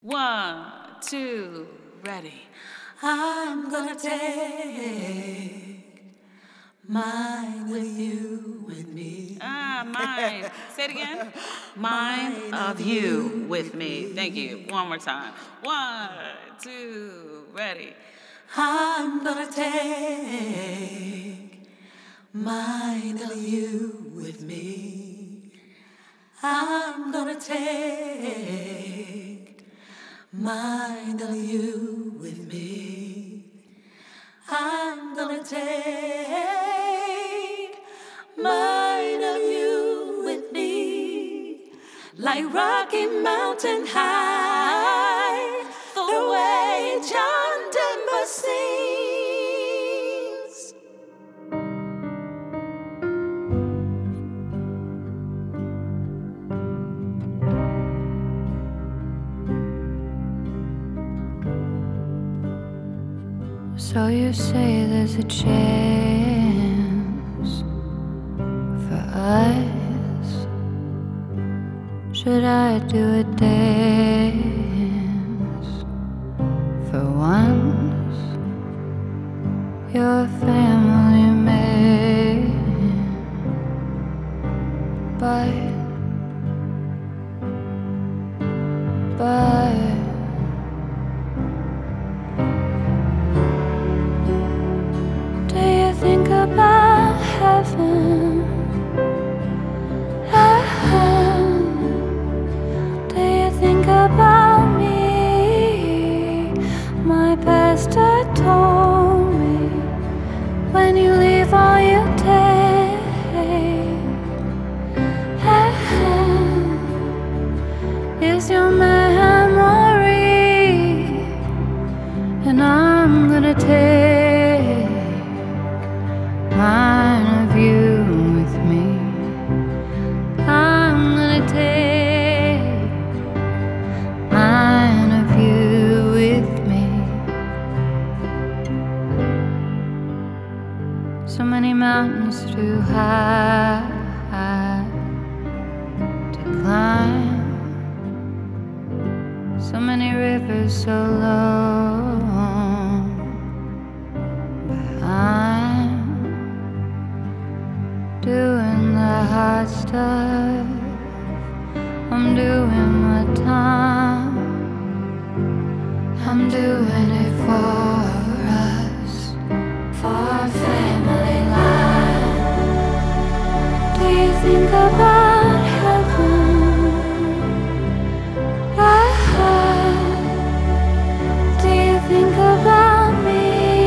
One, two, ready. I'm gonna take mine with you, with me. Mine. Say it again. Mine of you with me. Thank you. One more time. One, two, ready. I'm gonna take mine of you with me. I'm gonna take mine of you with me. I'm gonna take mine of you with me, like Rocky Mountain High, the way John Denver sings. So you say there's a chance for us. Should I do a dance for once? You're a family man, but do you think about heaven? Do you think about me? My pastor told me, when you leave all you take, is your memory, and I'm gonna take mine of you with me. I'm gonna take mine of you with me. So many mountains too high to climb, so many rivers so long behind, doing the hard stuff. I'm doing my time. I'm doing it for us, for our family life. Do you think about heaven? Do you think about me?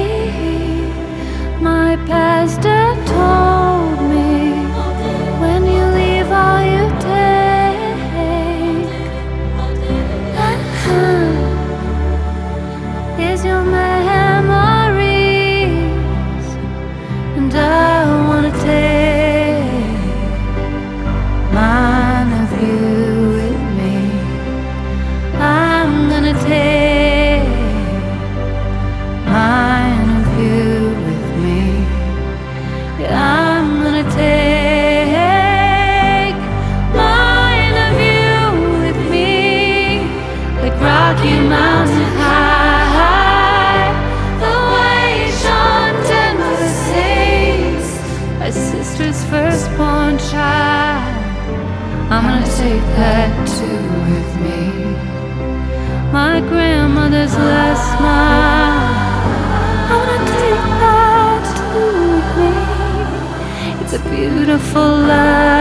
My pastor told me, when you leave all you take, is your memories, and I wanna take mine of you with me. I'm gonna take mine of you with me. Yeah, I'm gonna take mine of you with me, like Rocky Mountain High, the way John Denver sings, my sister's firstborn child. I'm gonna take that too with me, my grandmother's last smile. I'm gonna take that too with me. It's a beautiful life.